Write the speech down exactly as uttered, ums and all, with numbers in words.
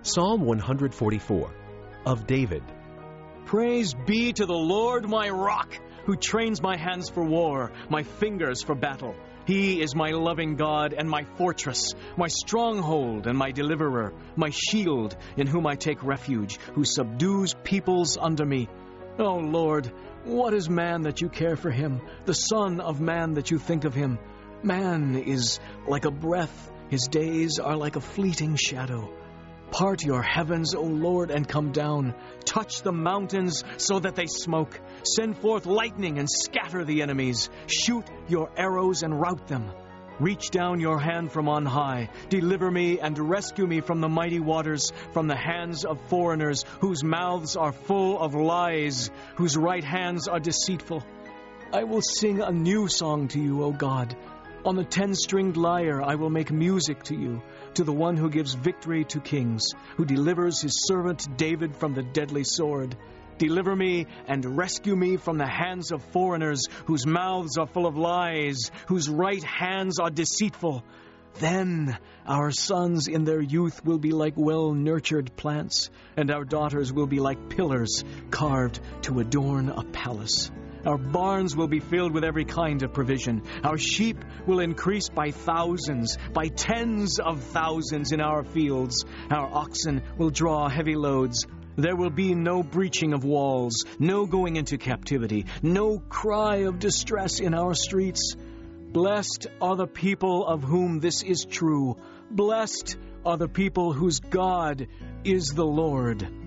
Psalm one forty-four, of David. Praise be to the Lord my rock, who trains my hands for war, my fingers for battle. He is my loving God and my fortress, my stronghold and my deliverer, my shield in whom I take refuge, who subdues peoples under me. O Lord, what is man that you care for him, the son of man that you think of him? Man is like a breath, his days are like a fleeting shadow. Part your heavens, O Lord, and come down. Touch the mountains so that they smoke. Send forth lightning and scatter the enemies. Shoot your arrows and rout them. Reach down your hand from on high. Deliver me and rescue me from the mighty waters, from the hands of foreigners, whose mouths are full of lies, whose right hands are deceitful. I will sing a new song to you, O God. On the ten-stringed lyre I will make music to you, to the one who gives victory to kings, who delivers his servant David from the deadly sword. Deliver me and rescue me from the hands of foreigners, whose mouths are full of lies, whose right hands are deceitful. Then our sons in their youth will be like well-nurtured plants, and our daughters will be like pillars carved to adorn a palace. Our barns will be filled with every kind of provision. Our sheep will increase by thousands, by tens of thousands in our fields. Our oxen will draw heavy loads. There will be no breaching of walls, no going into captivity, no cry of distress in our streets. Blessed are the people of whom this is true. Blessed are the people whose God is the Lord.